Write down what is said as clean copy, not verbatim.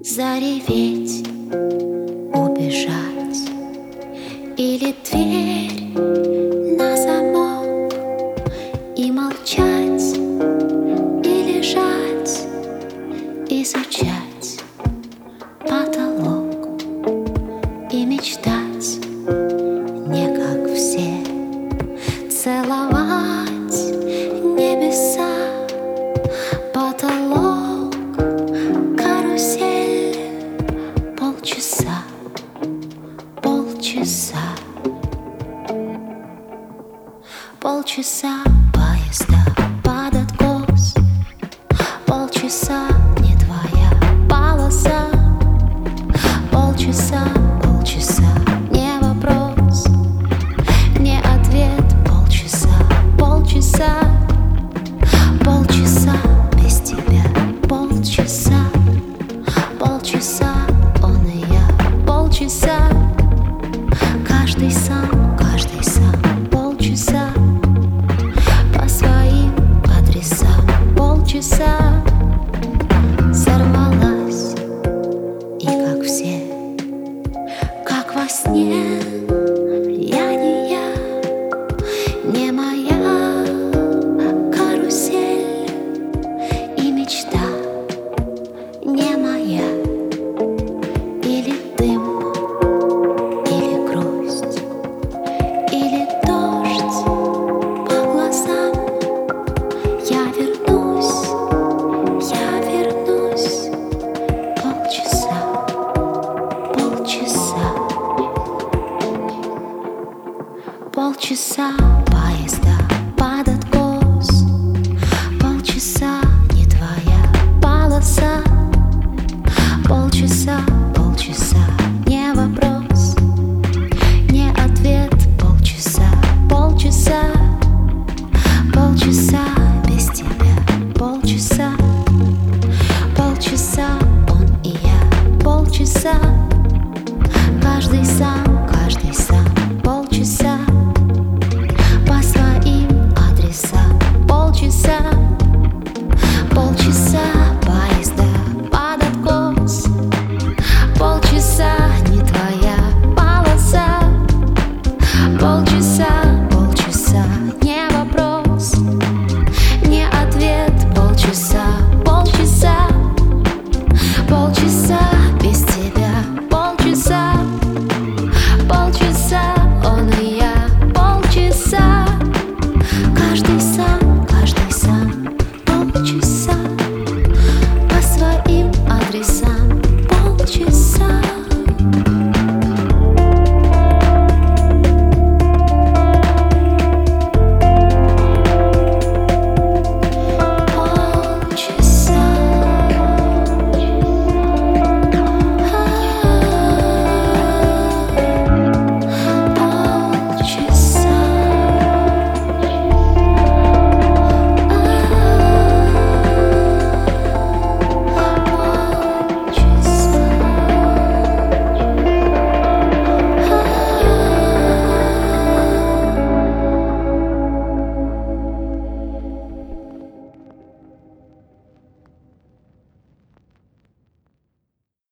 Зареветь, убежать, или дверь на замок, и молчать, и лежать, изучать потолок, и мечтать не как все, целовать небеса, потолок, карусель. Полчаса, полчаса, полчаса поезда под откос, полчаса не твоя полоса, полчаса, полчаса не вопрос, не ответ, полчаса, полчаса, полчаса без тебя, полчаса, полчаса. Полчаса, каждый сам, полчаса, по своим адресам, полчаса, сорвалась, и как все, как во сне, я не моя карусель, и мечта не моя. Или дым, или грусть, или дождь по глазам. Я вернусь, полчаса, полчаса, полчаса поезда под откос, полчаса не твоя полоса, полчаса. Полчаса не вопрос, не ответ, полчаса, полчаса, полчаса без тебя, полчаса, полчаса он и я, полчаса, каждый сам, полчаса, по своим адресам, полчаса,